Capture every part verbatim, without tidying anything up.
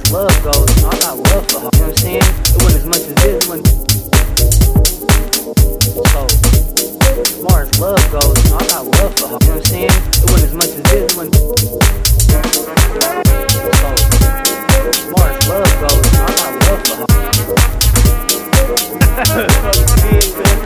as love goes, you know, I got love for her. You know what I'm saying? It wasn't as much as this. It wasn't. So, as far as love goes, you know, I got love for her. You know what I'm saying? It wasn't as much as this. It wasn't. So, as far as love goes, you know, I got love for her. Fuck me, man.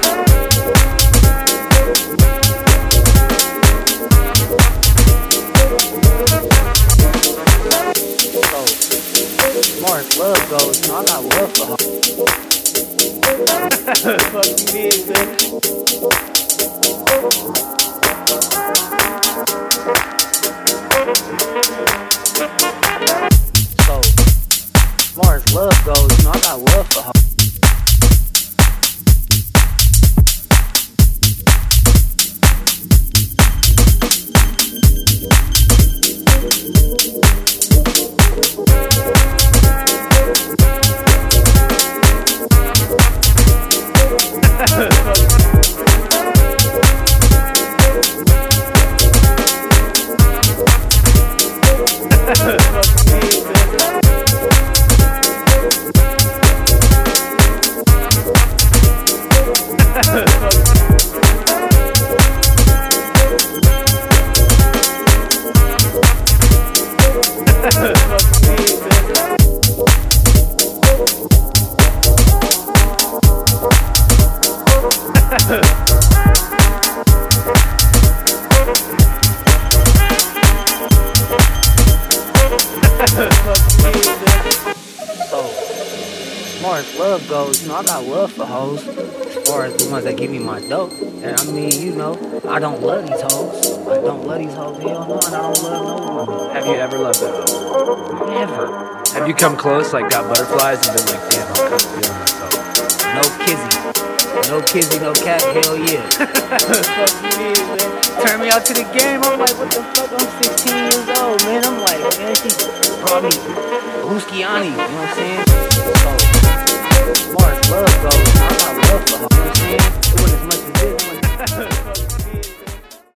As far as love goes, you know, I got love for her. Fuck me, man. So, as far as love goes, you know, I got love for her. So, as far as love goes, you know, I got love for hoes. As far as the ones that give me my dope, and I mean, you know, I don't love these hoes. I don't love these hoes. Hell no, and I don't love no woman. Have you ever loved a hoe? Never. Have you come close, like got butterflies and been like, damn, I'm kind of feeling myself? No kizzy. No kizzy, no cat, hell yeah. Fuck me, man. Turn me out to the game. I'm like, what the fuck? I'm sixteen years old, man. I'm like, man, she brought me Luskiani, you know what I'm saying? So